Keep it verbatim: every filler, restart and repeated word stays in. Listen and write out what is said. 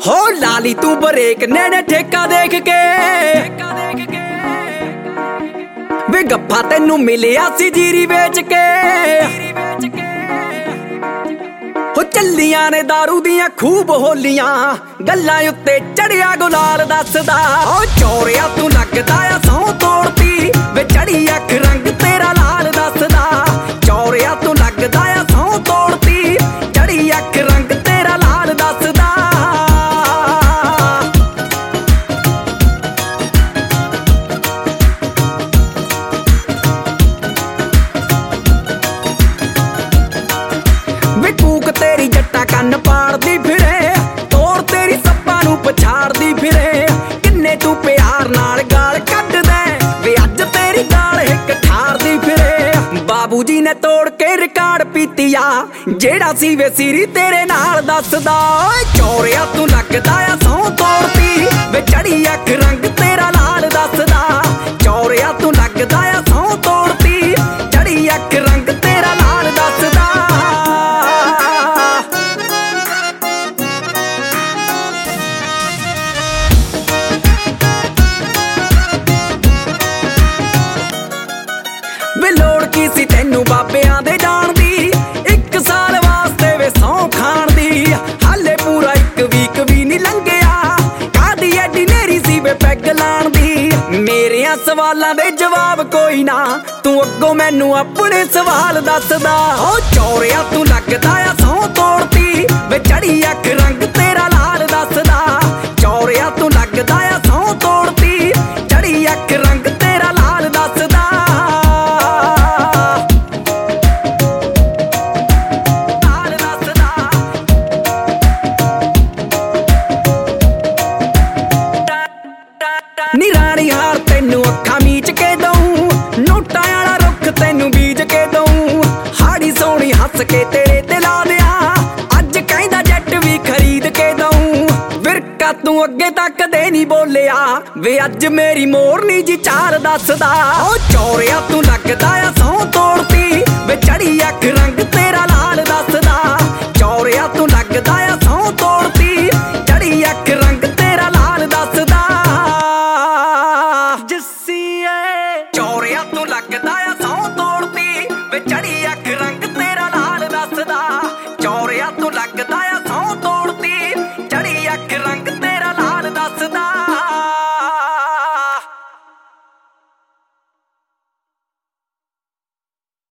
हो लाली तू ब्रेक नेने ठेका देख के वे गप्पा तेनू मिलिया सी जीरी बेच के हो चलियां ने दारू दियां खूब होलियां गल्लां उत्ते चढ़िया गुलाल दसदा ओ चोरिया तू लगदा आ सौ तोड़ती वे चढ़ी अख रंग तेरा लाल दसदा चोरिया तू लगदा आ सौ तोड़ती चढ़ी अख रंग तेरा लाल दसदा वे कूक तेरी जट्टा कन्न पाड़दी फिरे तोड़ तेरी सप्पा नू पछाड़दी फिरे किन्ने तू प्यार नाल गाल कड्ड दे वे अज तेरी गाल हिक ठारदी फिरे बाबू जी ने तोड़ के रिकार्ड पीतिया जेड़ा सी वे सीरी तेरे नाल दसदा ओए चोरिया तू लगदा आ सौ तोड़ती वे चढ़ी अख रंग तेरा लाल दसदा चोरिया तू लगदा आ सौ तोड़ती चढ़ी अख रंग तेरा लाल दसदा वे लोड़ की सी तेनू बाबियां दे जान दी एक साल वास्ते वे सौ खान दी हाले पूरा एक वीक भी नहीं लंघिया कादी एडी नेरी सी वे पैग लाण दी मेरियां सवालां दे जवाब कोई ना तू अग्गों मैनू अपने सवाल दसदा ओ चोरिया तू लगदा आ सौ तोड़ती वे चढ़ी अख रंग तेरा लाल दसदा चोरिया तू लगदा आ सौ तोड़ती चढ़ी अख रंग तेरा लाल दसदा नी रानी हार तेनू अखा मीच के दऊं नोटा आला रुख तेनू बीज के दऊं हाड़ी सोनी हस के तेरे ते ला दिया अज कहंदा जट भी खरीद के दऊं विरका तू अगे तक दे नहीं बोलिया वे अज मेरी मोरनी जी चार दसदा ओ चोरिया तू लगदा आ सौ तोड़ती